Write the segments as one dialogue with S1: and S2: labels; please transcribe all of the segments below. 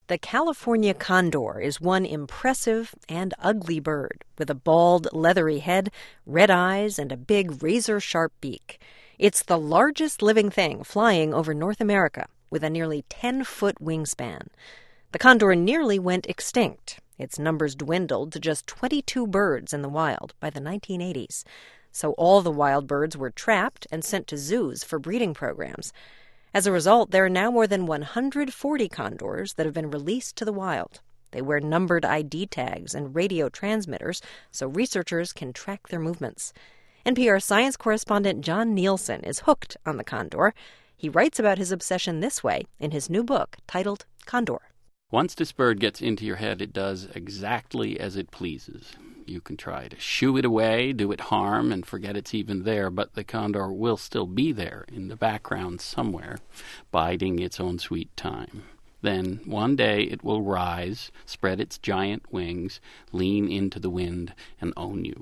S1: The California condor is one impressive and ugly bird with a bald, leathery head, red eyes, and a big razor-sharp beak. It's the largest living thing flying over North America, with a nearly 10-foot wingspan. The condor nearly went extinct. Its numbers dwindled to just 22 birds in the wild by the 1980s. So all the wild birds were trapped and sent to zoos for breeding programs. As a result, there are now more than 140 condors that have been released to the wild. They wear numbered ID tags and radio transmitters so researchers can track their movements. NPR science correspondent John Nielsen is hooked on the condor. He writes about his obsession this way in his new book titled Condor.
S2: Once this bird gets into your head, it does exactly as it pleases. You can try to shoo it away, do it harm, and forget it's even there, but the condor will still be there in the background somewhere, biding its own sweet time. Then, one day, it will rise, spread its giant wings, lean into the wind, and own you.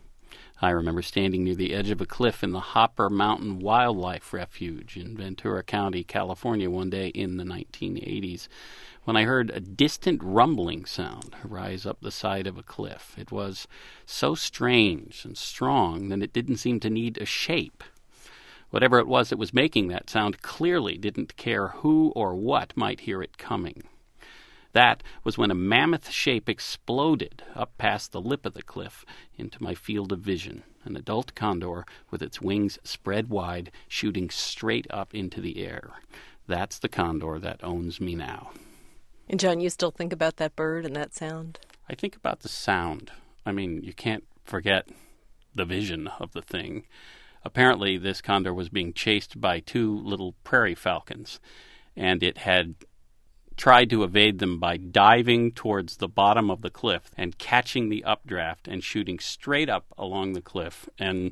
S2: I remember standing near the edge of a cliff in the Hopper Mountain Wildlife Refuge in Ventura County, California, one day in the 1980s, when I heard a distant rumbling sound rise up the side of a cliff. It was so strange and strong that it didn't seem to need a shape. Whatever it was that was making that sound clearly didn't care who or what might hear it coming. That was when a mammoth shape exploded up past the lip of the cliff into my field of vision, an adult condor with its wings spread wide, shooting straight up into the air. That's the condor that owns me now.
S1: And John, you still think about that bird and that sound?
S2: I think about the sound. I mean, you can't forget the vision of the thing. Apparently, this condor was being chased by two little prairie falcons, and it had tried to evade them by diving towards the bottom of the cliff and catching the updraft and shooting straight up along the cliff and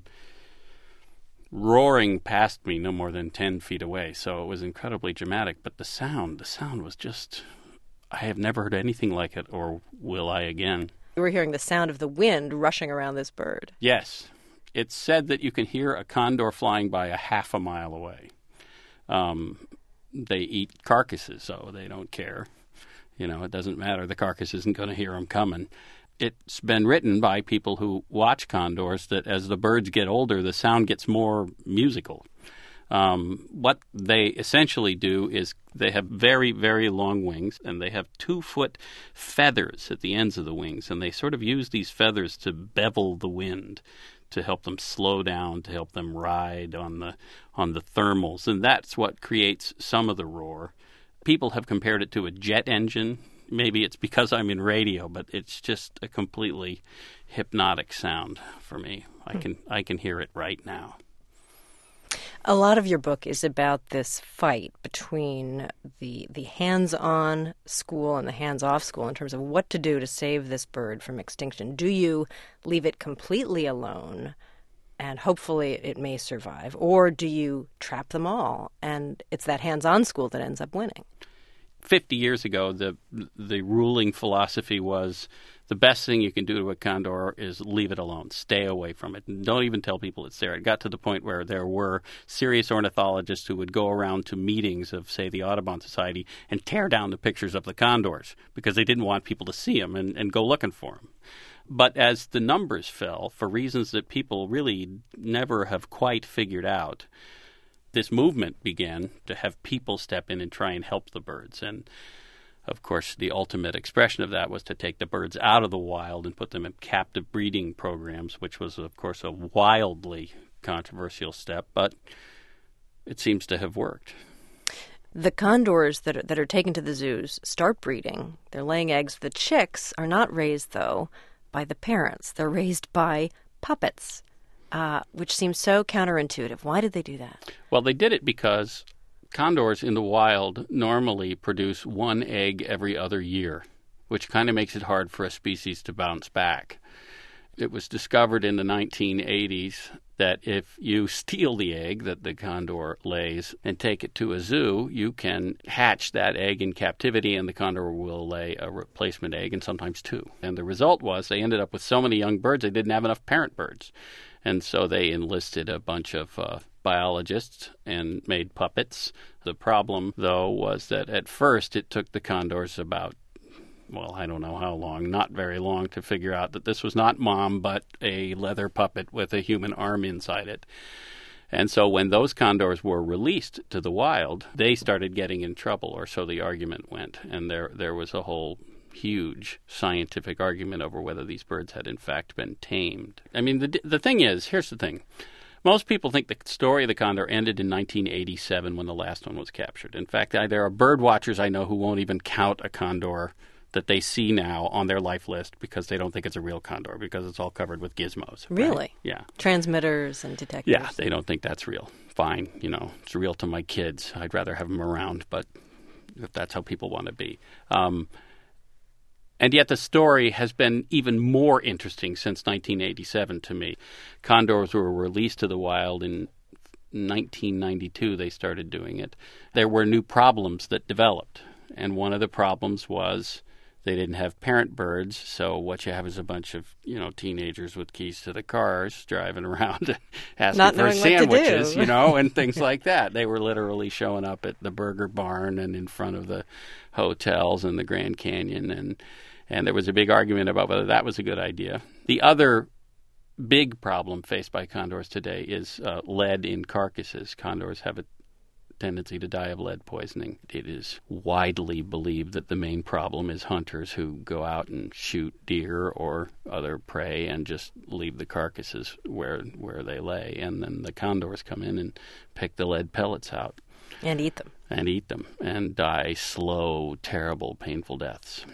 S2: roaring past me no more than 10 feet away. So it was incredibly dramatic. But the sound was just, I have never heard anything like it, or will I again.
S1: You were hearing the sound of the wind rushing around this bird.
S2: Yes. It's said that you can hear a condor flying by a half a mile away. They eat carcasses, so they don't care. You know, it doesn't matter. The carcass isn't going to hear them coming. It's been written by people who watch condors that as the birds get older, the sound gets more musical. What they essentially do is they have very, very long wings, and they have 2-foot feathers at the ends of the wings, and they sort of use these feathers to bevel the wind, to help them slow down, to help them ride on the thermals, and that's what creates some of the roar. People have compared it to a jet engine. Maybe it's because I'm in radio, but it's just a completely hypnotic sound for me. I can hear it right now.
S1: A lot of your book is about this fight between the hands-on school and the hands-off school in terms of what to do to save this bird from extinction. Do you leave it completely alone and hopefully it may survive, or do you trap them all and it's that hands-on school that ends up winning?
S2: 50 years ago, the ruling philosophy was the best thing you can do to a condor is leave it alone. Stay away from it. Don't even tell people it's there. It got to the point where there were serious ornithologists who would go around to meetings of, say, the Audubon Society and tear down the pictures of the condors because they didn't want people to see them and go looking for them. But as the numbers fell, for reasons that people really never have quite figured out, this movement began to have people step in and try and help the birds. And, of course, the ultimate expression of that was to take the birds out of the wild and put them in captive breeding programs, which was, of course, a wildly controversial step, but it seems to have worked.
S1: The condors that are taken to the zoos start breeding. They're laying eggs. The chicks are not raised, though, by the parents. They're raised by puppets. Which seems so counterintuitive. Why did they do that?
S2: Well, they did it because condors in the wild normally produce one egg every other year, which kind of makes it hard for a species to bounce back. It was discovered in the 1980s that if you steal the egg that the condor lays and take it to a zoo, you can hatch that egg in captivity and the condor will lay a replacement egg and sometimes two. And the result was they ended up with so many young birds they didn't have enough parent birds. And so they enlisted a bunch of biologists and made puppets. The problem, though, was that at first it took the condors about, well, I don't know how long, not very long, to figure out that this was not Mom, but a leather puppet with a human arm inside it. And so when those condors were released to the wild, they started getting in trouble, or so the argument went. And there was a whole huge scientific argument over whether these birds had in fact been tamed. I mean, the thing is, here's the thing. Most people think the story of the condor ended in 1987 when the last one was captured. In fact, there are bird watchers I know who won't even count a condor that they see now on their life list because they don't think it's a real condor because it's all covered with gizmos.
S1: Really?
S2: Right? Yeah.
S1: Transmitters and detectors.
S2: Yeah, they don't think that's real. Fine, it's real to my kids. I'd rather have them around, but if that's how people want to be. And yet the story has been even more interesting since 1987 to me. Condors were released to the wild in 1992. They started doing it. There were new problems that developed. And one of the problems was they didn't have parent birds. So what you have is a bunch of, teenagers with keys to the cars driving around asking for sandwiches, and things like that. They were literally showing up at the Burger Barn and in front of the hotels in the Grand Canyon. And there was a big argument about whether that was a good idea. The other big problem faced by condors today is lead in carcasses. Condors have a tendency to die of lead poisoning. It is widely believed that the main problem is hunters who go out and shoot deer or other prey and just leave the carcasses where they lay. And then the condors come in and pick the lead pellets out.
S1: And eat them.
S2: And die slow, terrible, painful deaths.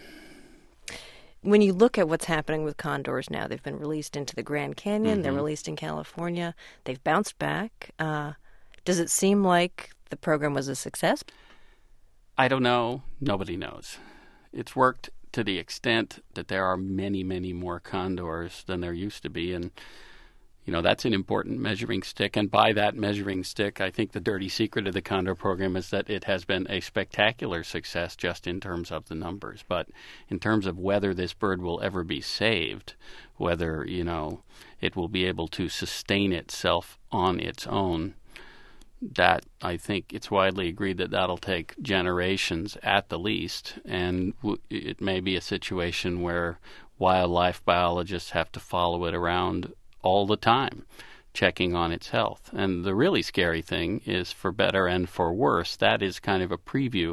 S1: When you look at what's happening with condors now, they've been released into the Grand Canyon.
S2: Mm-hmm.
S1: They're released in California. They've bounced back. Does it seem like the program was a success?
S2: I don't know. Nobody knows. It's worked to the extent that there are many, many more condors than there used to be. And, that's an important measuring stick. And by that measuring stick, I think the dirty secret of the condor program is that it has been a spectacular success just in terms of the numbers. But in terms of whether this bird will ever be saved, whether, it will be able to sustain itself on its own, that I think it's widely agreed that that'll take generations at the least. And it may be a situation where wildlife biologists have to follow it around all the time, checking on its health. And the really scary thing is, for better and for worse, that is kind of a preview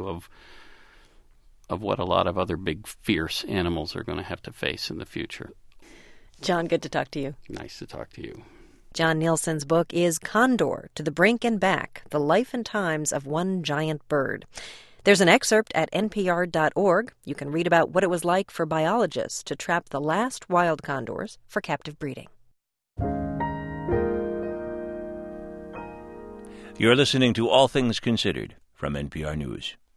S2: of what a lot of other big, fierce animals are going to have to face in the future.
S1: John, good to talk to you.
S2: Nice to talk to you.
S1: John Nielsen's book is Condor, To the Brink and Back, The Life and Times of One Giant Bird. There's an excerpt at npr.org. You can read about what it was like for biologists to trap the last wild condors for captive breeding.
S3: You're listening to All Things Considered from NPR News.